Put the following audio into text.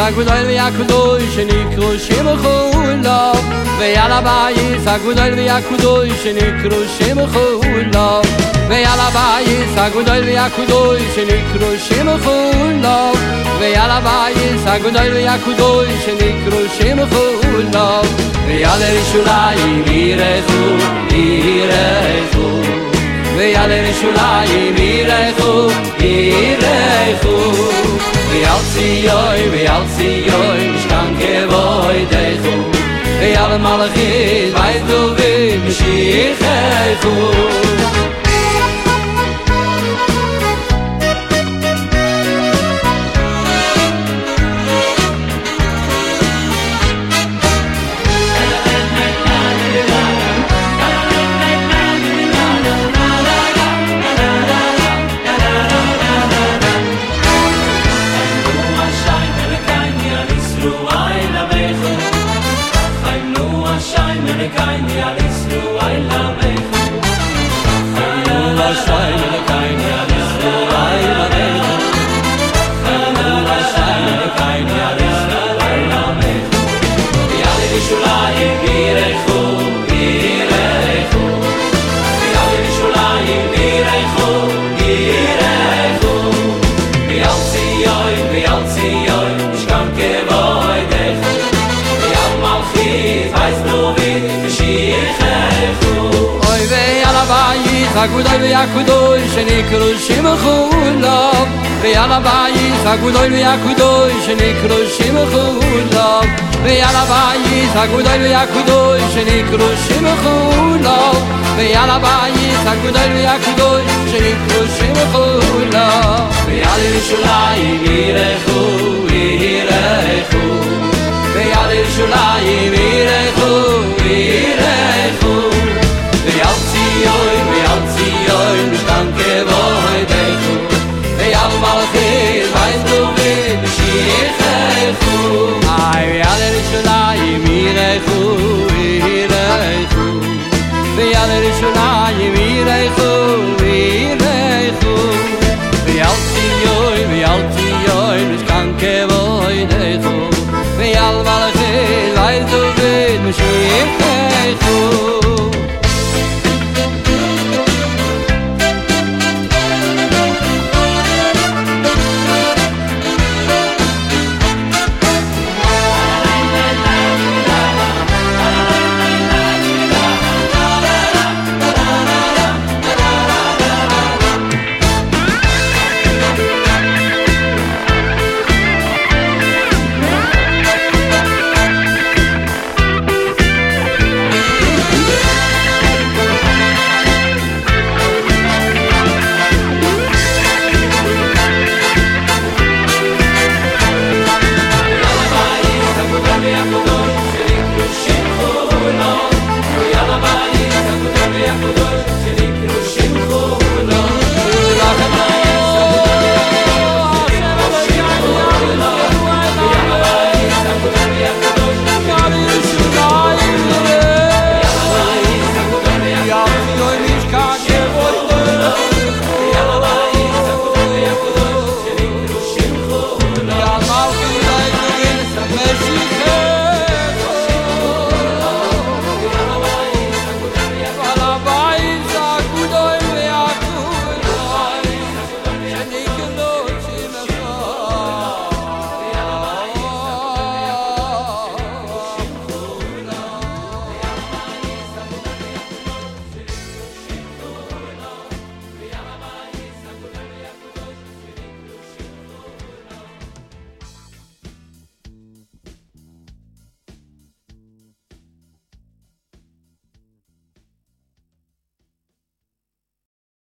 הגדול והקדוש שנקראו שמך לו ועל הבית הגדול והקדוש שנקראו שמך לו ועל הבית הגדול והקדוש שנקראו שמך לו ועל הבית הגדול והקדוש שנקראו שמך לו ועל ירושלים ירחו ירחו ועל ירושלים ירחו ירחו ועל ציון משכן כבודך ועל מלאכים בית טובים משיחך הגדול והקדוש שנקראו שמך לו ועל הבית הגדול והקדוש שנקראו שמך לו ועל הבית הגדול והקדוש שנקראו שמך לו ועל הבית הגדול והקדוש שנקראו שמך לו ועל ירושלים ירחו ירחו ועל ירושלים ירחו